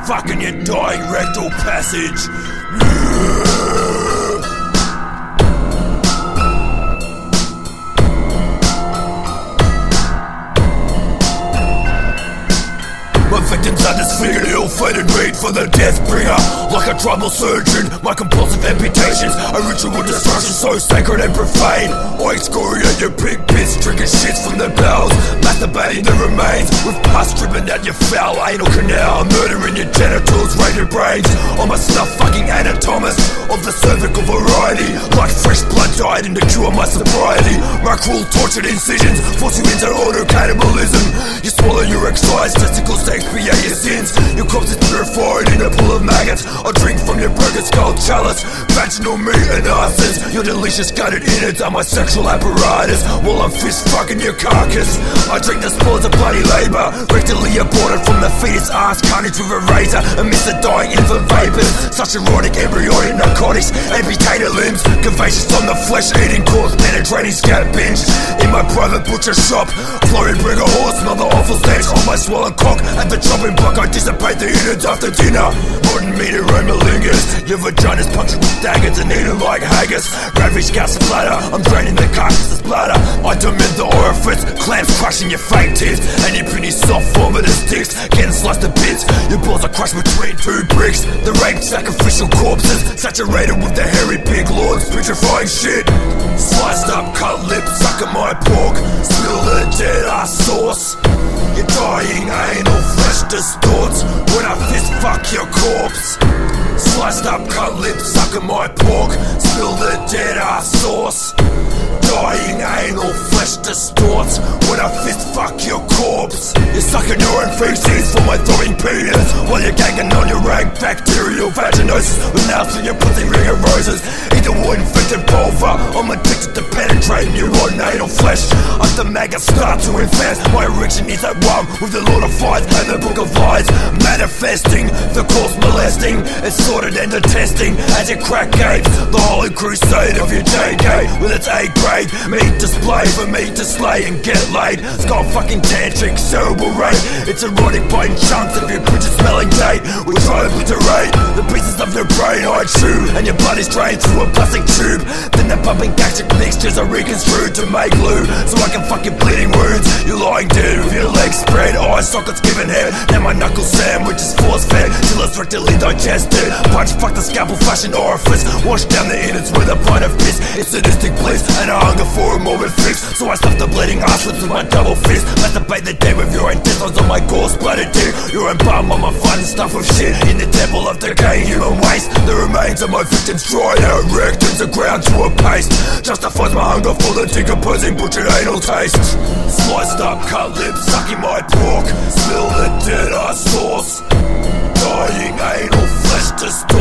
fucking your dying rectal passage. My victims are disfigured, ill-fated, made for the death bringer. Like a tribal surgeon, my compulsive amputations, a ritual destruction so sacred and profane. I excoriate your pig bits, drinking shits from their bowels, masturbating the remains, with pus dripping out your foul anal canal, murdering your genitals, rape your brains. I'm a snuff-fucking anatomist of the cervical variety, like fresh blood dyed in to cure my sobriety. My cruel tortured incisions force you into auto-cannibalism. You swallow your excised testicles to expiate your sins. Your corpse is purified in a pool of maggots. I drink from your broken skull chalice, vaginal meat and arsons. Your delicious gutted innards are my sexual apparatus, while I'm fist fucking your carcass. I drink the spoils of bloody labour, rectally aborted from the fetus ass carnage with a razor, amidst the dying infant vapours. Such erotic embryonic narcotics, amputated limbs, curvaceous on the flesh-eating corpse, penetrating scat binge. In my private butcher shop, flowing bringer horse, smell the awful stench on my swollen cock. At the chopping block, I dissipate the innards after dinner. Rotten meat aroma lingers, your vagina's punctured with daggers and eaten like haggis. Ravaged gas splatter, I'm draining the carcass's bladder. I torment the orifice, clamps crushing your fake teeth, and your pretty soft vomitous sticks getting sliced to bits. Your balls are crushed between two bricks. The raped sacrificial corpses, saturated with the hairy pig lord's putrefying shit. Sliced up, cut lips, sucking my pork, spill the dead ass sauce. Your dying anal flesh distorts when I fist fuck your corpse. Sliced up, cut lips, sucking my pork, spill the dead ass sauce. Dying anal flesh distorts when I fist fuck your corpse. You're sucking your own feces for my throbbing penis, while you're gagging on your rank bacterial vaginosis, with nails in your pussy ring of roses. Eat the wound-infected vulva, I'm addicted to penetrating your rotten anal flesh. As the maggots start to infest, my erection is at one with the Lord of Fires and the Book of Lies, manifesting the corpse molesting. It's sorted and testing as you crack gapes, the holy crusade of your JK with its A grade meat display for me to slay and get laid. Skull fucking tantric cerebral rape, it's erotic biting chunks of your bitches smelling date. We try to obliterate the pieces of your brain I chew, and your blood is drained through a plastic tube. Then the pumping gastric mixtures are reconstrued to make glue, so I can fuck your bleeding wounds. You're lying dead with your legs spread, eye sockets giving head. Now my knuckle sandwich is force fed till it's rectally digested. Punch fuck the scalpel fashion orifice, wash down the innards with a pint of piss. It's sadistic bliss and a hunger for a morbid fix, so I stuff the bleeding arse lips with my double fist. Masturbate the dead with your intestines on my gore splattered dick. You're embalmed on my fun stuff of shit in the temple of decaying human waste. The remains of my victims dried out, wrecked into ground to a paste, justifies my hunger for the decomposing butchered anal taste. Sliced up, cut lips, sucking my pork, spill the dead ass sauce. Dying anal flesh to